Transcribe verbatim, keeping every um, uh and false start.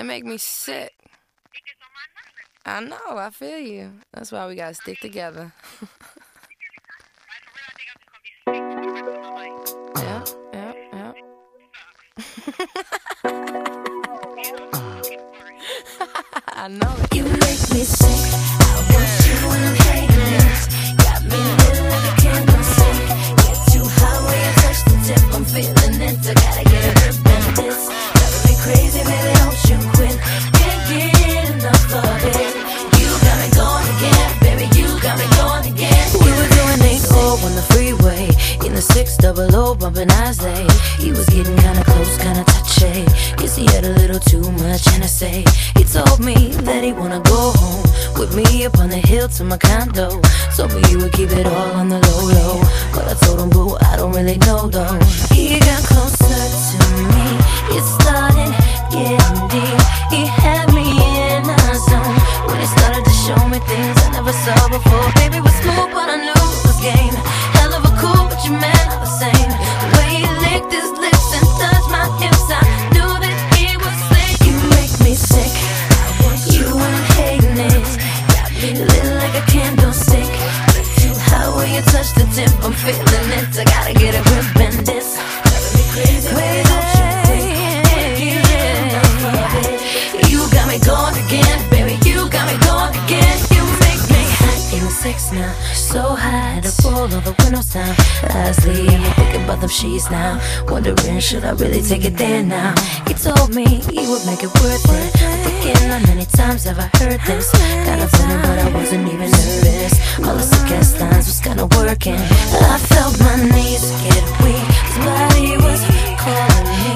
They make me sick. I know, I feel you. That's why we gotta stick together. Yeah, yeah, yeah. I know it. You make me sick. I want you when I'm hating it. Got me lit like a candle stick. Get too high when you touch the tip. I'm feeling it. I gotta get a grip in this. Driving me crazy, baby, don't you quit. Can't get enough of it. You got me going again, baby. You got me going again. We were doing eight oh on the freeway in the six double O, bumping Islay. He was getting kinda close, kinda touchy. Guess he had a little too much N S A. He told me that he wanna go home with me up on the hill to my condo. Told me he would keep it all on the low low, but I told him, boo, I don't really know though. He got closer to me, it started getting deep. He had me in a zone when he started to show me things I never saw before. Baby was smooth, but I knew it was game. Hell of a cool, but your man not the same. The way he licked his lips and touched my hips, I knew that he was slick. You make me sick. You weren't hating it. Got me lit like a candlestick. Get too high when you touch the tip. I'm feeling it. I gotta get a grip in this. Driving me crazy, crazy. You got me going again, baby. You got me going again. You make me hot in the sex now, so hot to pull all the windows down. Lastly, I'm thinking about them sheets now, wondering should I really take it there now. He told me he would make it worth it. Thinking how many times have I heard this? Kinda funny, but I wasn't even nervous. All the sick ass lines was kinda working. I felt my knees get weak. Somebody was calling me.